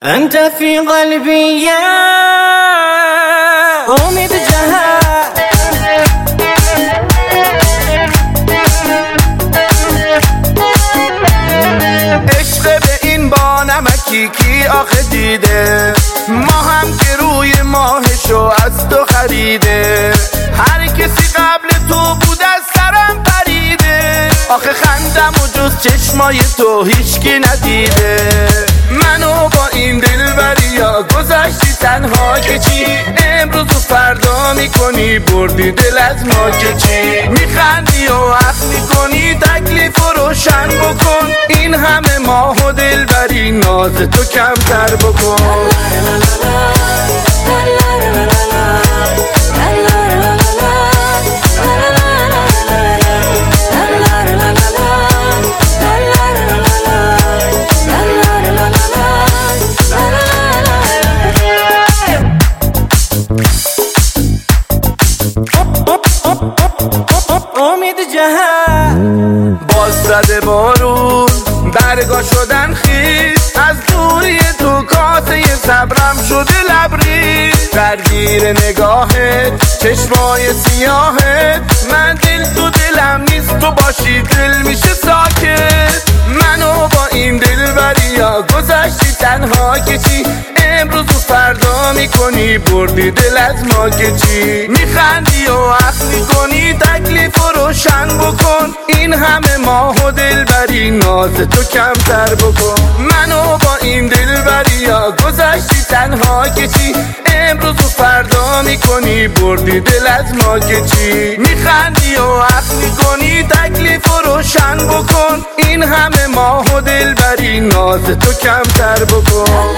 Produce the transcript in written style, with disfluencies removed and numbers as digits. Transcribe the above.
انت في قلبي يا امید جهان. عشق به این بانمکی کی آخه دیده، ما هم که روی ماهشو از تو خریده. هر کسی قبل تو بود از سرم پریده، آخه خندم و جز چشمای تو هیچکی ندیده. منو با این دلبریا گذاشتی تنها که چی، امروز و فردا میکنی بردی دل از ما که چی. میخندی و عقل میکنی تکلیف رو روشن بکن، این همه ماه و دلبری ناز تو کمتر بکن. امید جهان. باز زده بارون برگا شدن خیز، از دوری تو کاسه صبرم شده لبریز. درگیر نگاهت چشمای سیاهت، من دل تو دلم نیست تو باشی دل میشه ساکت. منو با این دلبریا گذاشتی تنها که چی، امروز و فردا میکنی بردی دل از ما که چی. میخندی و عقل میکنی تکلیف رو روشن بکن، این همه ماه و دلبری ناز تو کمتر بکن. منو با این دلبریا گذاشتی تنها که چی، امروز و فردا میکنی بردی دل از ما که چی. میخندی و عقل میکنی تکلیف رو روشن بکن، این همه ماه و دلبری ناز تو کمتر بکن.